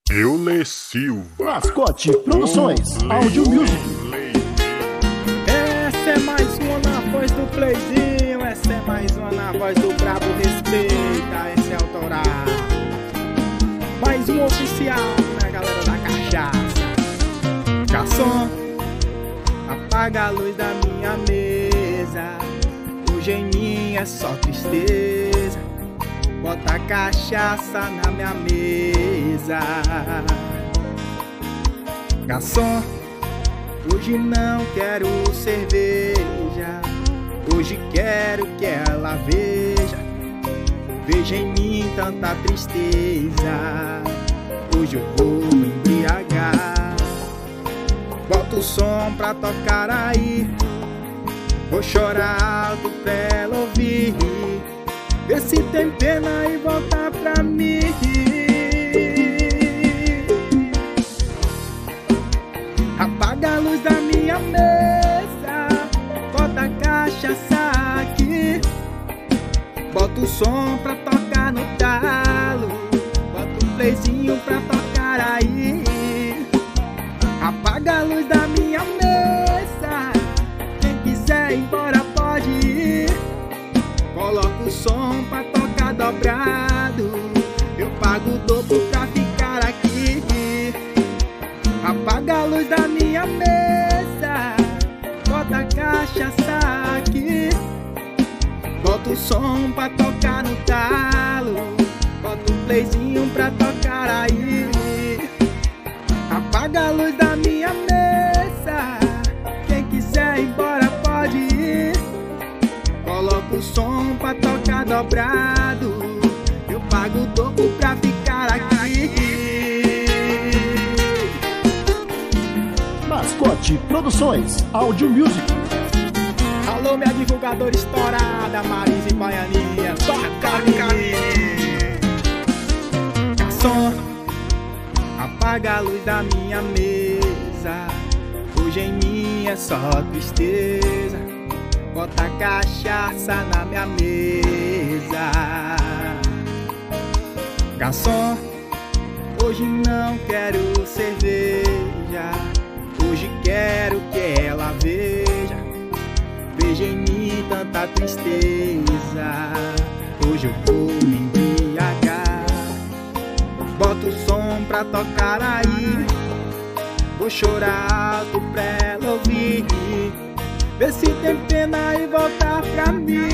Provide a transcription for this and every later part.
Euler Silva. Mascote Produções, Áudio Music. Essa é mais uma na voz do Playzinho, essa é mais uma na voz do Brabo, respeita, essa é autoral. Mais um oficial, né, galera da cachaça. Garçom, apaga a luz da minha mesa. Hoje em mim é só tristeza. Bota a cachaça na minha mesa. Garçom, hoje não quero cerveja. Hoje quero que ela veja. Veja em mim tanta tristeza. Hoje eu vou me embriagar. Bota o som pra tocar aí. Vou chorar alto pra ela ouvir. Vê se tem pena e volta pra mim. Apaga a luz da minha mesa. Bota a cachaça aqui. Bota o som pra tocar no talo. Bota um playzinho pra tocar aí. Apaga a luz da minha mesa. Quem quiser ir embora pode ir. Coloca o som pra tocar dobrado. Eu pago o dobro pra ficar aqui. Apaga a luz da minha mesa. Bota a cachaça aqui. Bota o som pra tocar no talo. Bota um playzinho pra tocar aí. Apaga a luz da minha mesa. Quem quiser ir embora pode ir. Coloca o som pra tocar dobrado. Eu pago o dobro pra ficar aqui. Mascote Produções, Áudio Music. Alô, minha divulgadora estourada, Marisa e Baianinha. Toca aí. Garçom, apaga a luz da minha mesa. Hoje em mim é só tristeza. Bota a cachaça na minha mesa. Garçom, hoje não quero cerveja. Hoje quero que ela veja. Veja em mim tanta tristeza. Hoje eu vou me embriagar. Bota o som pra tocar aí. Vou chorar alto pra ela ouvir. Vê se tem pena e voltar pra mim.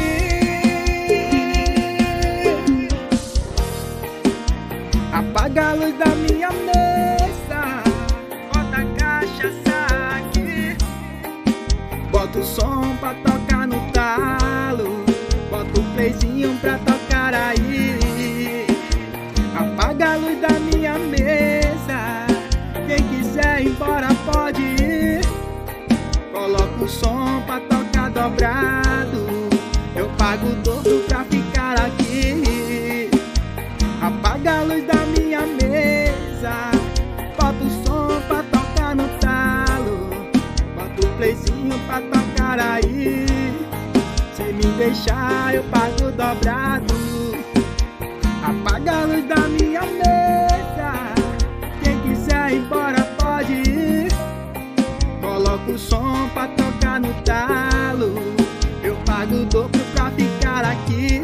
Apaga a luz da minha mesa. Bota a cachaça aqui. Bota o som pra tocar no talo. Bota o playzinho pra tocar aí. Apaga a luz da minha mesa. Quem quiser ir embora pode ir. Coloca o som pra tocar dobrado. Eu pago o dobro pra ficar aqui. Apaga a luz da minha mesa. Bota o som pra tocar no talo. Bota o playzinho pra tocar aí. Se me deixar eu pago dobrado. Apaga a luz da minha mesa. Quem quiser ir embora pode ir. Coloca o som pra tocar no talo. Eu pago o dobro pra ficar aqui.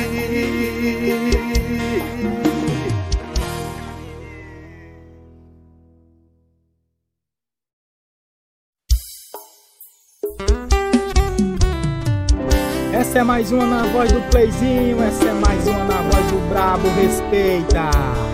Essa é mais uma na voz do Playzinho. Essa é mais uma na voz do Brabo, respeita.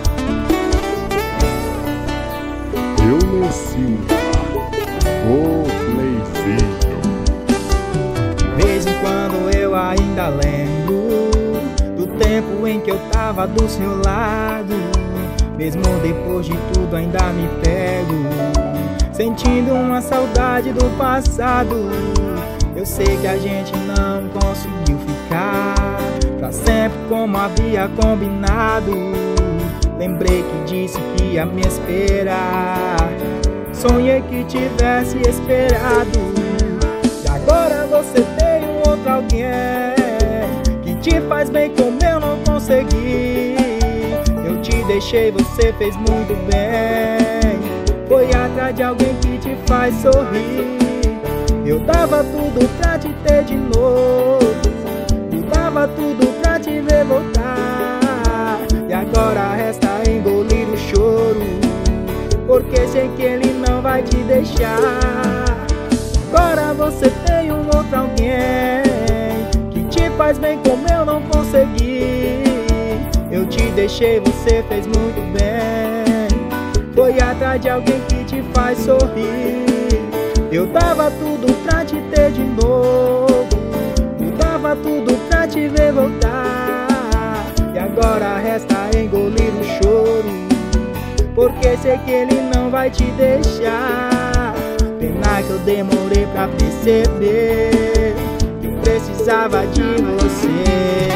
Euler Silva. O Playzinho. De vez em quando eu ainda lembro do tempo em que eu tava do seu lado. Mesmo depois de tudo ainda me pego, sentindo uma saudade do passado. Eu sei que a gente não conseguiu ficar pra sempre como havia combinado. Lembrei que disse que ia me esperar. Sonhei que tivesse esperado. E agora você tem um outro alguém que te faz bem como eu não consegui. Eu te te deixei, você fez muito bem. Foi atrás de alguém que te faz sorrir. Eu dava tudo pra te ter de novo, eu dava tudo pra te ver voltar. E agora resta engolir o choro, porque sei que ele não vai te deixar. Agora você tem um outro alguém que te faz bem como eu não consegui. Eu te deixei, você fez muito bem. Foi atrás de alguém que te faz sorrir. Eu dava tudo pra te ter de novo, eu dava tudo pra te ver voltar. E agora resta engolir o choro, porque sei que ele não vai te deixar. Pena que eu demorei pra perceber que eu precisava de você.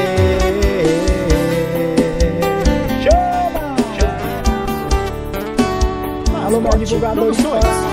Alô, meu divulgador de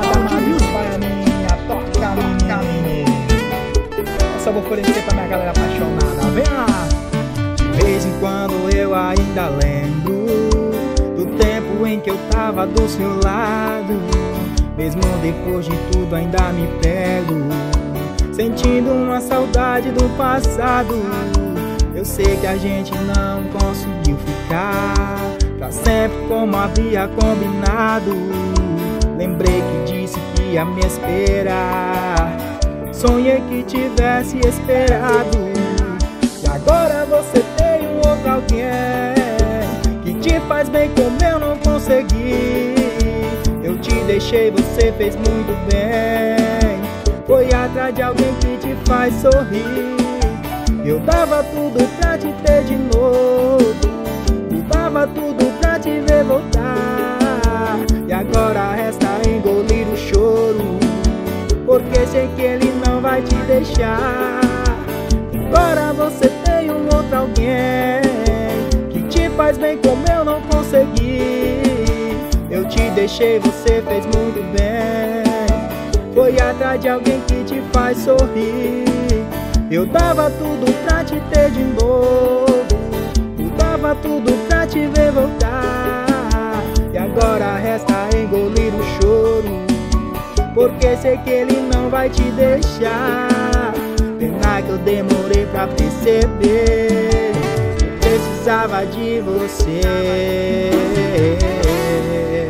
essa eu vou oferecer pra minha galera apaixonada. Vem lá! De vez em quando eu ainda lembro do tempo em que eu tava do seu lado. Mesmo depois de tudo ainda me pego, sentindo uma saudade do passado. Eu sei que a gente não conseguiu ficar pra sempre como havia combinado. Lembrei que disse que ia me esperar, sonhei que tivesse esperado. E agora você tem um outro alguém que te faz bem como eu não consegui. Eu te deixei, você fez muito bem. Foi atrás de alguém que te faz sorrir. Eu dava tudo pra te ter de novo, eu dava tudo pra te ver voltar. E agora resta engolir o choro, porque sei que ele não vai te deixar. Agora você tem um outro alguém que te faz bem como eu não consegui. Eu te deixei, você fez muito bem. Foi atrás de alguém que te faz sorrir. Eu dava tudo pra te ter de novo, eu dava tudo pra te ver voltar. E agora resta engolir o choro, porque sei que ele não vai te deixar. Pena que eu demorei pra perceber, eu precisava de você.